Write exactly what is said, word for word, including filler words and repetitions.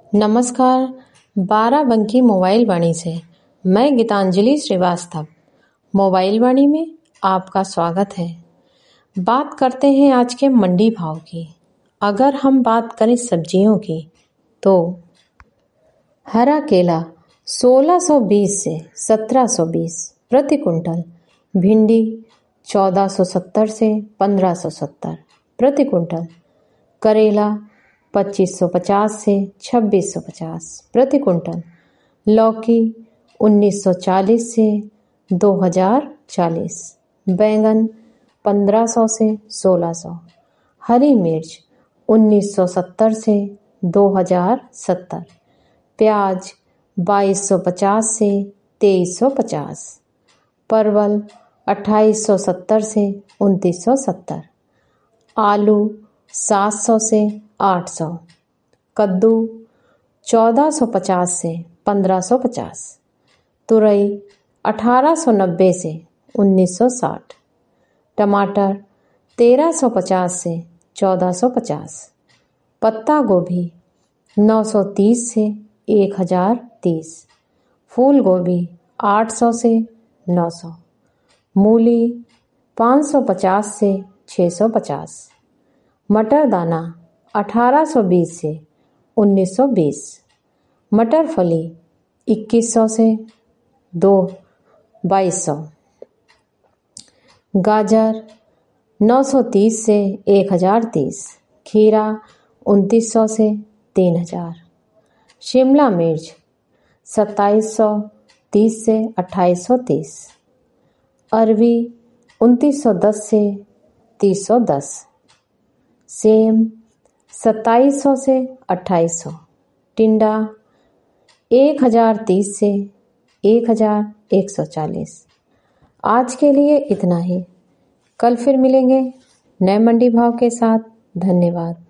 नमस्कार। बाराबंकी मोबाइल वाणी से मैं गीतांजलि श्रीवास्तव मोबाइल वाणी में आपका स्वागत है। बात करते हैं आज के मंडी भाव की। अगर हम बात करें सब्जियों की तो हरा केला सोलह सौ बीस से सत्रह सौ बीस प्रति कुंटल, भिंडी चौदह सौ सत्तर से पंद्रह सौ सत्तर प्रति कुंटल, करेला पच्चीस सौ पचास से छब्बीस सौ पचास प्रति कुंटल, लौकी उन्नीस सौ चालीस से दो हज़ार चालीस, बैंगन पंद्रह सौ से सोलह सौ, हरी मिर्च उन्नीस सौ सत्तर से दो हज़ार सत्तर, प्याज बाईस सौ पचास से तेईस सौ पचास, परवल अट्ठाईस सौ सत्तर से उनतीस सौ सत्तर, आलू सात सौ से आठ सौ, कद्दू चौदह सौ पचास से पंद्रह सौ पचास, तुरई अठारह सौ नब्बे से उन्नीस सौ साठ, टमाटर तेरह सौ पचास से चौदह सौ पचास, पत्ता गोभी नौ सौ तीस से एक हज़ार तीस, फूल गोभी आठ सौ से नौ सौ, मूली पाँच सौ पचास से छः सौ पचास, मटर दाना अठारह सौ बीस से उन्नीस सौ बीस, मटर फली इक्कीस सौ से दो बाईस सौ, गाजर नौ सौ तीस से एक हज़ार तीस, खीरा उनतीस सौ से तीन हज़ार, शिमला मिर्च सत्ताईस सौ तीस से अट्ठाईस सौ तीस, अरवी उनतीस सौ दस से तीस सौ दस, सेम सत्ताईस सौ से अट्ठाईस सौ, टिंडा एक हज़ार तीस से एक हज़ार एक सौ चालीस। आज के लिए इतना ही। कल फिर मिलेंगे नए मंडी भाव के साथ। धन्यवाद।